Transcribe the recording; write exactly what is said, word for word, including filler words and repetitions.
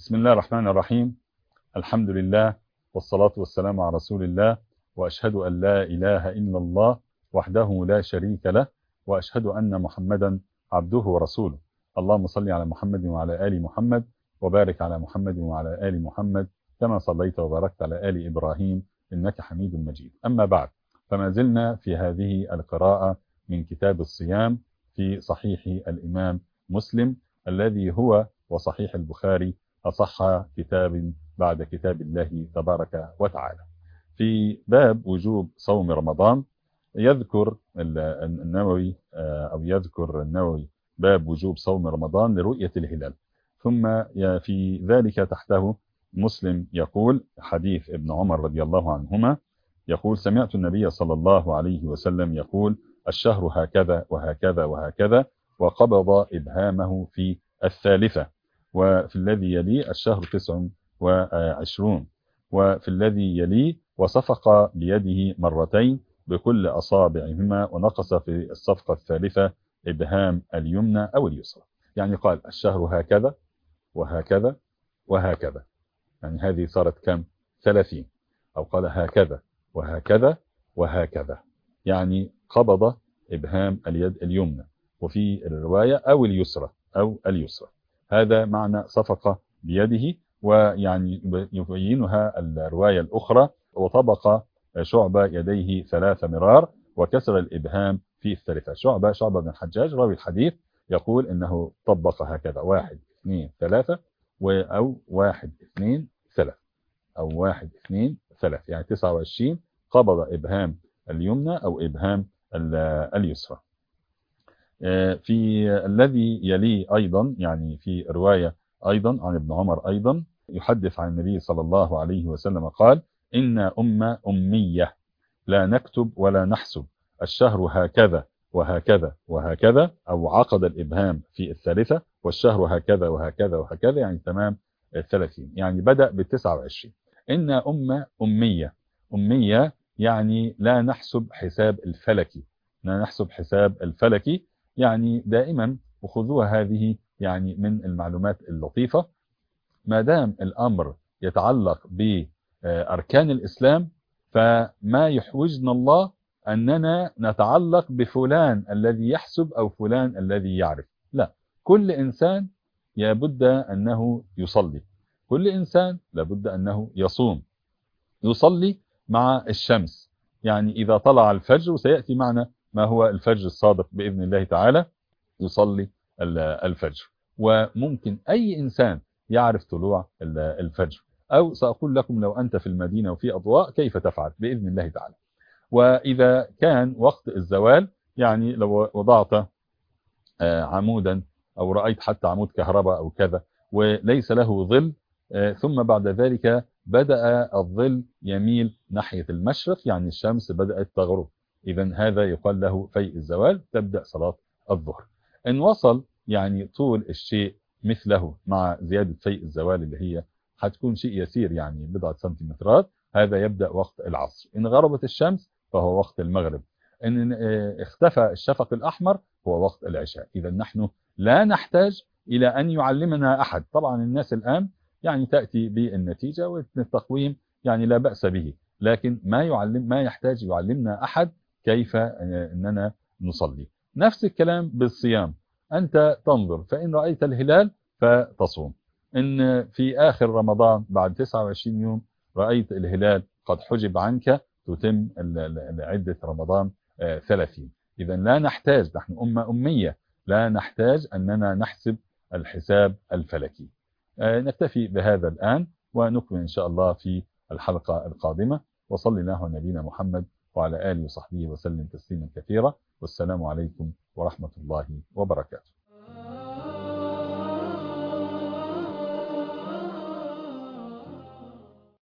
بسم الله الرحمن الرحيم. الحمد لله والصلاة والسلام على رسول الله، وأشهد أن لا إله إلا الله وحده لا شريك له، وأشهد أن محمدا عبده ورسوله. اللهم صل على محمد وعلى آل محمد، وبارك على محمد وعلى آل محمد كما صليت وباركت على آل إبراهيم إنك حميد مجيد. أما بعد، فما زلنا في هذه القراءة من كتاب الصيام في صحيح الإمام مسلم، الذي هو وصحيح البخاري أصح كتاب بعد كتاب الله تبارك وتعالى. في باب وجوب صوم رمضان يذكر النووي أو يذكر النووي باب وجوب صوم رمضان لرؤية الهلال، ثم في ذلك تحته مسلم يقول حديث ابن عمر رضي الله عنهما يقول: سمعت النبي صلى الله عليه وسلم يقول: الشهر هكذا وهكذا وهكذا، وقبض إبهامه في الثالثة، وفي الذي يلي الشهر تسع وعشرون، وفي الذي يلي وصفق بيده مرتين بكل أصابعهما، ونقص في الصفقة الثالثة إبهام اليمنى أو اليسرى. يعني قال الشهر هكذا وهكذا وهكذا، يعني هذه صارت كم؟ ثلاثين. أو قال هكذا وهكذا وهكذا، يعني قبض إبهام اليد اليمنى، وفي الرواية أو اليسرى أو اليسرى. هذا معنى صفقة بيده. ويعني يبينها الرواية الأخرى: وطبق شعبة يديه ثلاث مرار وكسر الإبهام في الثالثة. شعبة شعبة بن الحجاج راوي الحديث يقول إنه طبق هكذا: واحد اثنين ثلاثة، أو واحد اثنين ثلاث، أو واحد اثنين ثلاث، يعني تسعة وعشرين. قبض إبهام اليمنى أو إبهام اليسرى. في الذي يلي أيضا، يعني في رواية أيضا عن ابن عمر أيضا يحدث عن النبي صلى الله عليه وسلم قال: إن أمة أمية لا نكتب ولا نحسب، الشهر هكذا وهكذا وهكذا، أو عقد الإبهام في الثالثة، والشهر هكذا وهكذا وهكذا، يعني تمام الثلاثين، يعني بدأ بالتسعة وعشرين. إن أمة أمية، أمية يعني لا نحسب حساب الفلكي، لا نحسب حساب الفلكي. يعني دائما وخذوها هذه يعني من المعلومات اللطيفة: ما دام الأمر يتعلق بأركان الإسلام، فما يحوجنا الله أننا نتعلق بفلان الذي يحسب أو فلان الذي يعرف. لا، كل إنسان لابد أنه يصلي، كل إنسان لابد أنه يصوم. يصلي مع الشمس، يعني إذا طلع الفجر، وسيأتي معنا ما هو الفجر الصادق بإذن الله تعالى، يصلي الفجر. وممكن أي إنسان يعرف طلوع الفجر، أو سأقول لكم لو أنت في المدينة وفي أضواء كيف تفعل بإذن الله تعالى. وإذا كان وقت الزوال، يعني لو وضعت عمودا أو رأيت حتى عمود كهرباء أو كذا وليس له ظل، ثم بعد ذلك بدأ الظل يميل ناحية المشرق، يعني الشمس بدأت تغرب، إذن هذا يقال له فيء الزوال، تبدأ صلاة الظهر. إن وصل يعني طول الشيء مثله مع زيادة فيء الزوال اللي هي هتكون شيء يسير، يعني بضعة سنتيمترات، هذا يبدأ وقت العصر. إن غربت الشمس فهو وقت المغرب. إن اختفى الشفق الأحمر هو وقت العشاء. إذا نحن لا نحتاج إلى أن يعلمنا أحد. طبعا الناس الآن يعني تأتي بالنتيجة والتقويم، يعني لا بأس به، لكن ما يعلم ما يحتاج يعلمنا أحد كيف أننا نصلي. نفس الكلام بالصيام، أنت تنظر، فإن رأيت الهلال فتصوم. إن في آخر رمضان بعد تسعة وعشرين يوم رأيت الهلال قد حجب عنك، تتم عدة رمضان ثلاثين. إذا لا نحتاج، نحن أمة أمية، لا نحتاج أننا نحسب الحساب الفلكي. نكتفي بهذا الآن، ونكمل إن شاء الله في الحلقة القادمة. وصلى الله على نبينا محمد وعلى آله وصحبه وسلم تسليما كثيرا، والسلام عليكم ورحمة الله وبركاته.